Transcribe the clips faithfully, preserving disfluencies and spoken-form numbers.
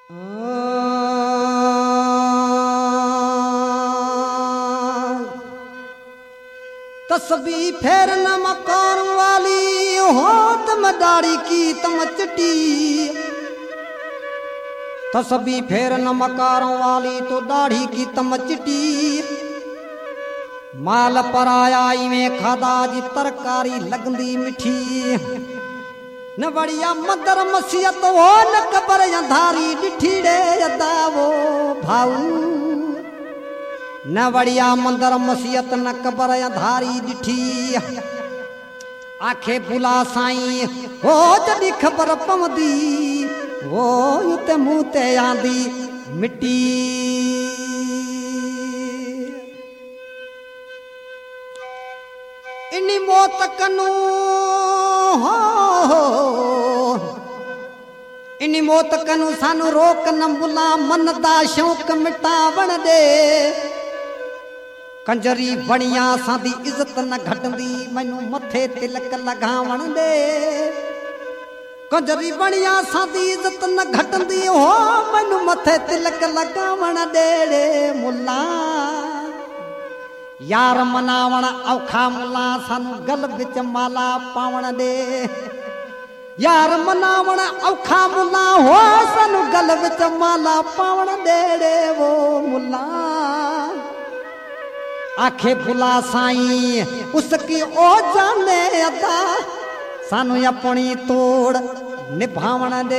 तस्बी फेर न मकान वाली हो तम दाढ़ी की तम चिट्टी। तस्बी फेर न मकारों वाली तो दाढ़ी की तम चिट्टी। माल पर आया में खादा जी तरकारी लगंदी मिठी। न बढ़िया मदर मसीहत हो न कबर धारी डिठीड़े अदा वो भाऊ। न बढ़िया मंदर मसीहत न कबर धारी डिठी। आखे बुला साईं हो जड़ी खबर पवंदी वो उते मुंह ते आंदी मिट्टी। इनी मौत कनू हो इनी मौत कनू सानू रोक न बुला मन दा शौक मिटावण दे। कंजरी बणिया सादी इज्जत न घटंदी मैनू मथे तिलक लगावण दे। कंजरी बणिया सादी इज्जत न घटंदी हो मैनू मथे तिलक लगावण दे रे मुल्ला। यार मनावण औखा मुल्ला सानू गल विच माला पावण दे। यार मनावण औखा मुल्ला हो सानू गल विच माला पावण दे रे वो मुल्ला। आखे बुला साईं उसकी ओ जाने अदा सानू अपनी तोड़ निभावण दे।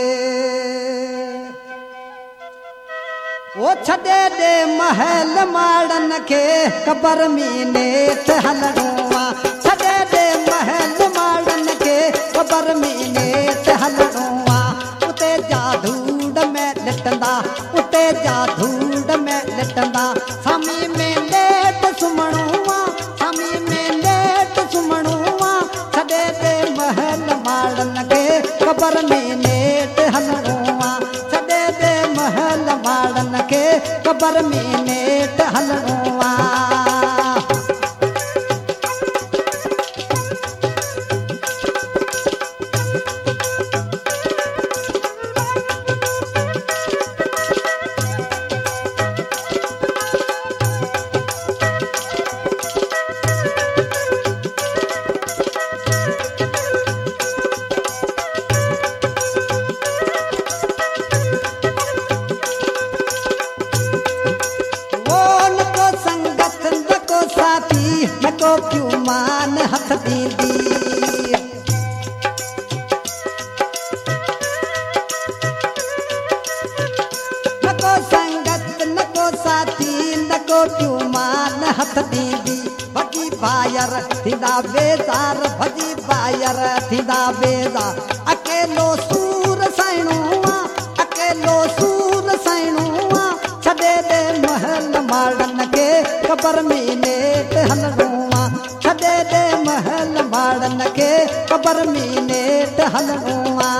ओ छदे दे महल माड़न के कबर मीने ते हलणोआ। छदे दे महल माड़न के कबर मीने ते हलणोआ। उते जा धूड़ में लटंदा उते जा धूड़ में लटंदा। सामी में लेट सुमणुआ सामी में लेट सुमणुआ। छदे दे महल माड़न के कबर में नेट हलणुआ। छदे दे महल माड़न के कबर में नेट हलणुआ। नको क्यों मान हथ दीदी। नको संगत नको साथी नको क्यों मान हथ दीदी। भजी बायर थींदा बेजार भजी बायर थींदा बेजार। अकेलो सूर साइणुआ अकेलो सूर साइणुआ। छदे दे महल माड़न के कबर में नेट हलणुआ। छदे दे महल माड़न के कबर में नेट हलणुआ।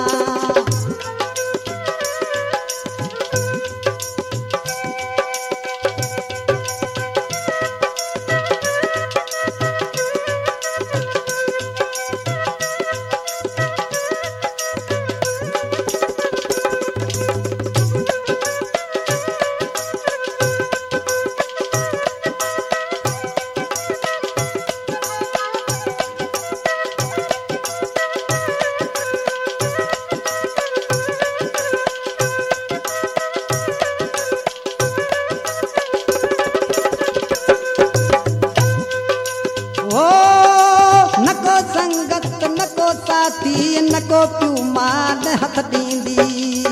साथी नको क्यों मान हथ दींदी।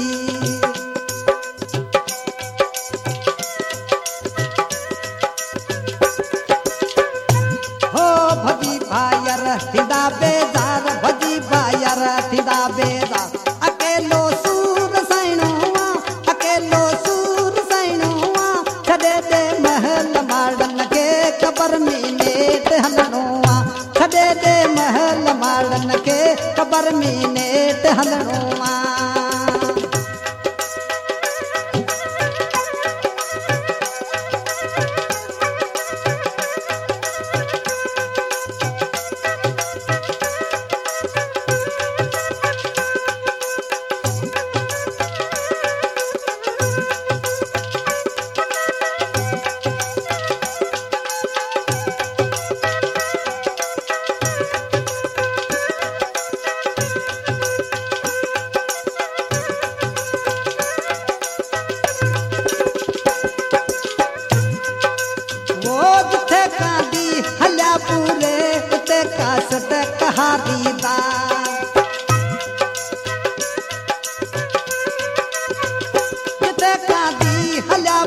हो भजी भायर थींदा बेजार भजी भायर थींदा बेजार। अकेलो सूर साइणुआ अकेलो सूर साइणुआ। छदे दे महल माड़न के कबर में नेट हलणुआ। छदे दे महल माड़न के कबर में नेट हलणुआ।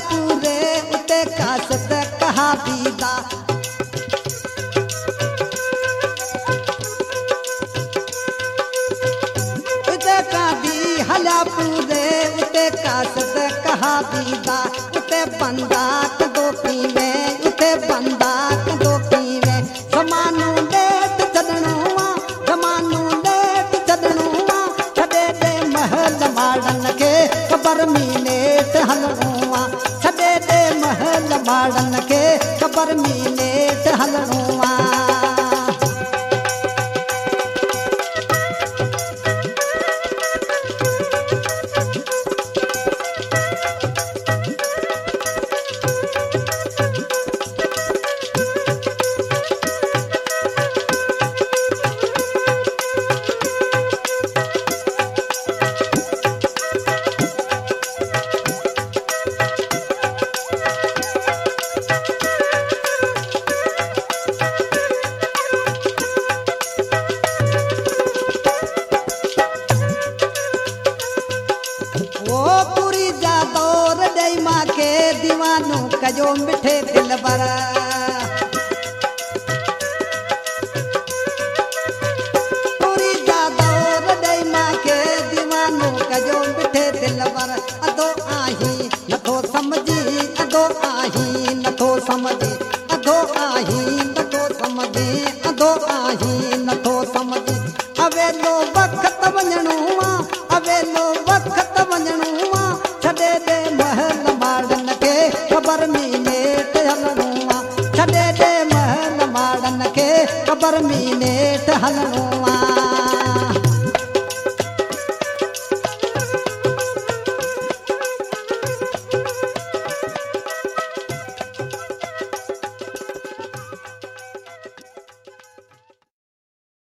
पूरे उते कासत कहा बीदा उते कादी हला पूरे उते कासत कहा बीदा उते बंदा कदो पीवे उते बंदा कदो पीवे ज़मानो लेट छॾणो आ ज़मानो लेट छॾणो आ छॾे दे महल माड़न खे ख़बर में नेठ हलणो आ छॾे दे महल माड़न खे ख़बर में नेठ हलणो आ दीवानो कजो मिठे दिल पर पूरी जादौर दई मां के दीवानो कजो मिठे दिल पर अदो आही नथो समझी अदो आही नथो समझी अदो आही नथो समझी अदो आही नथो समझी अवेलो वक्त वञणो आ अवेलो वक्त वञणो आ छॾे दे महल माड़न खे ख़बर में नेठ हलणो आ छॾे दे महल माड़न खे ख़बर में नेठ हलणो